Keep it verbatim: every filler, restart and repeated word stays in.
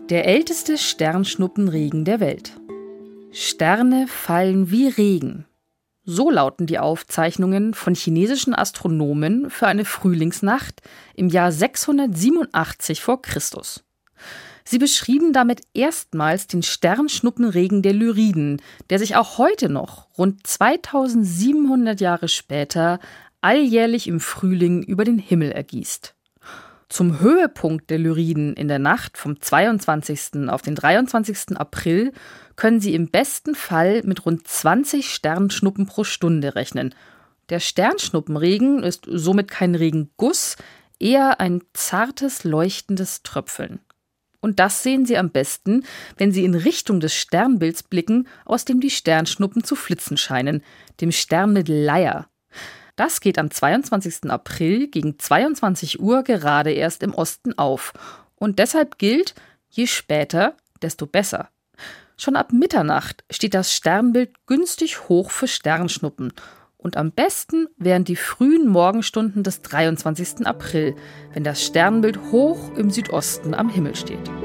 Der älteste Sternschnuppenregen der Welt. Sterne fallen wie Regen. So lauten die Aufzeichnungen von chinesischen Astronomen für eine Frühlingsnacht im Jahr sechshundertsiebenundachtzig vor Christus. Sie beschrieben damit erstmals den Sternschnuppenregen der Lyriden, der sich auch heute noch, rund zweitausendsiebenhundert Jahre später, alljährlich im Frühling über den Himmel ergießt. Zum Höhepunkt der Lyriden in der Nacht vom zweiundzwanzigsten auf den dreiundzwanzigsten April können Sie im besten Fall mit rund zwanzig Sternschnuppen pro Stunde rechnen. Der Sternschnuppenregen ist somit kein Regenguss, eher ein zartes, leuchtendes Tröpfeln. Und das sehen Sie am besten, wenn Sie in Richtung des Sternbilds blicken, aus dem die Sternschnuppen zu flitzen scheinen, dem Sternbild Leier. Das geht am zweiundzwanzigsten April gegen zweiundzwanzig Uhr gerade erst im Osten auf. Und deshalb gilt, je später, desto besser. Schon ab Mitternacht steht das Sternbild günstig hoch für Sternschnuppen. Und am besten wären die frühen Morgenstunden des dreiundzwanzigsten April, wenn das Sternbild hoch im Südosten am Himmel steht.